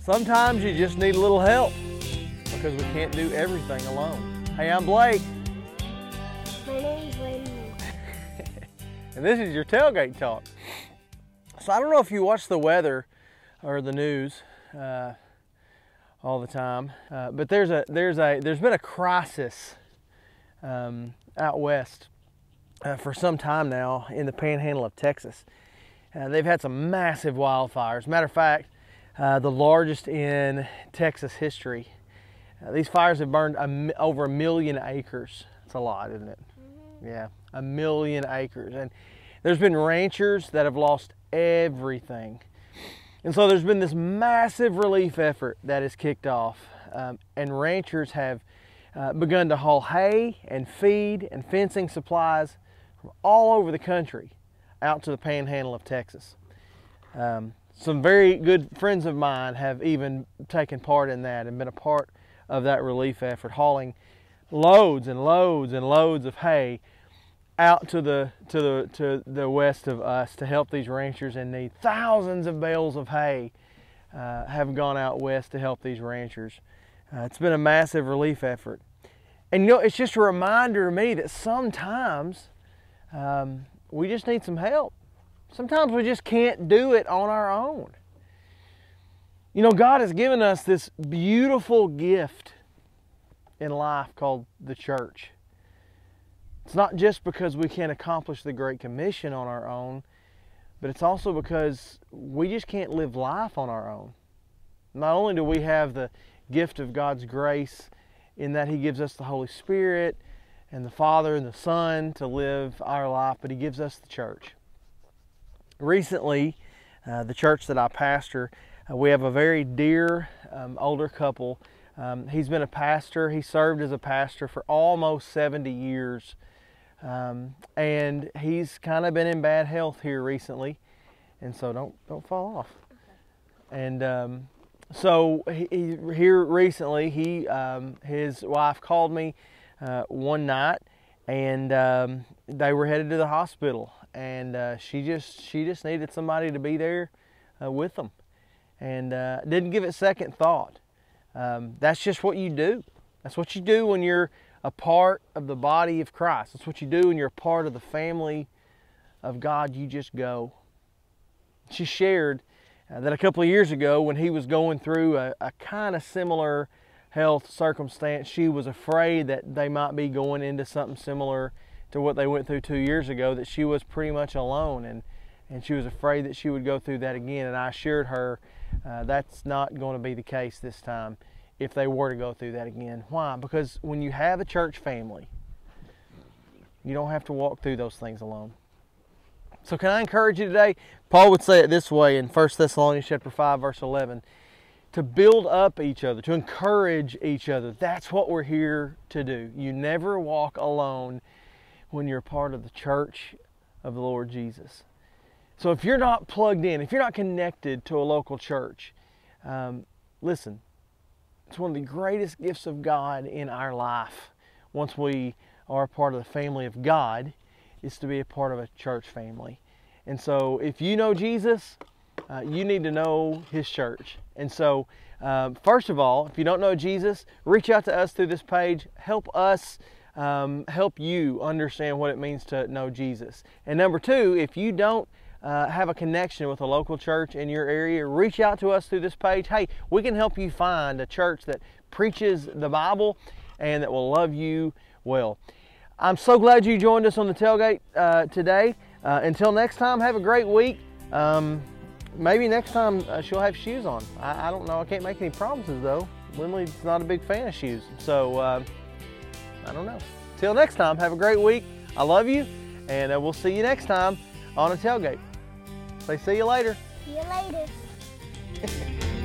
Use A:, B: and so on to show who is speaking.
A: Sometimes you just need a little help because we can't do everything alone. Hey, I'm Blake.
B: My name's Layden.
A: And this is your Tailgate Talk. So I don't know if you watch the weather or the news all the time, but there's been a crisis out west for some time now in the panhandle of Texas. They've had some massive wildfires. Matter of fact, the largest in Texas history. These fires have burned over 1 million acres. That's a lot, isn't it? Mm-hmm. Yeah, 1 million acres. And there's been ranchers that have lost everything. And so there's been this massive relief effort that has kicked off. And ranchers have begun to haul hay and feed and fencing supplies from all over the country out to the panhandle of Texas. Some very good friends of mine have even taken part in that and been a part of that relief effort, hauling loads and loads and loads of hay out to the west of us to help these ranchers in need. Thousands of bales of hay have gone out west to help these ranchers. It's been a massive relief effort. And you know, it's just a reminder to me that sometimes we just need some help. Sometimes we just can't do it on our own. You know, God has given us this beautiful gift in life called the church. It's not just because we can't accomplish the Great Commission on our own, but it's also because we just can't live life on our own. Not only do we have the gift of God's grace in that He gives us the Holy Spirit and the Father and the Son to live our life, but He gives us the church. Recently, the church that I pastor, we have a very dear older couple. He's been a pastor. He served as a pastor for almost 70 years. And he's kind of been in bad health here recently. And so don't fall off. And so here recently, his wife called me one night, and they were headed to the hospital. And she just needed somebody to be there with them, and didn't give it second thought. That's just what you do. That's what you do when you're a part of the body of Christ. That's what you do when you're a part of the family of God. You just go. She shared that a couple of years ago, when he was going through a kind of similar health circumstance, she was afraid that they might be going into something similar to what they went through 2 years ago, that she was pretty much alone, and she was afraid that she would go through that again. And I assured her that's not going to be the case this time if they were to go through that again. Why? Because when you have a church family, you don't have to walk through those things alone. So can I encourage you today? Paul would say it this way in 1 Thessalonians chapter 5, verse 11, to build up each other, to encourage each other. That's what we're here to do. You never walk alone when you're part of the church of the Lord Jesus. So if you're not plugged in, if you're not connected to a local church, listen, it's one of the greatest gifts of God in our life. Once we are a part of the family of God, is to be a part of a church family. And so if you know Jesus, you need to know His church. And so first of all, if you don't know Jesus, reach out to us through this page. Help us help you understand what it means to know Jesus. And number two, if you don't have a connection with a local church in your area, reach out to us through this page. Hey, we can help you find a church that preaches the Bible and that will love you well. I'm so glad you joined us on the tailgate today. Until next time, have a great week. Maybe next time she'll have shoes on. I don't know. I can't make any promises though. Lindley's not a big fan of shoes. So I don't know. Till next time, have a great week. I love you, and we'll see you next time on a tailgate. Say see you later.
B: See you later.